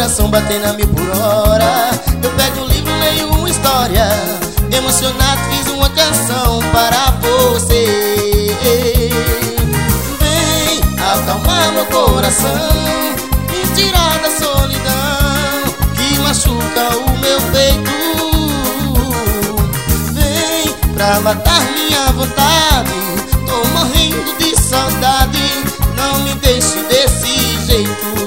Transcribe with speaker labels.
Speaker 1: coração batendo a 1000 por hora. Eu pego um livro, leio uma história, emocionado fiz uma canção para você. Vem acalmar meu coração, me tirar da solidão que machuca o meu peito. Vem pra matar minha vontade, tô morrendo de saudade, não me deixe desse jeito.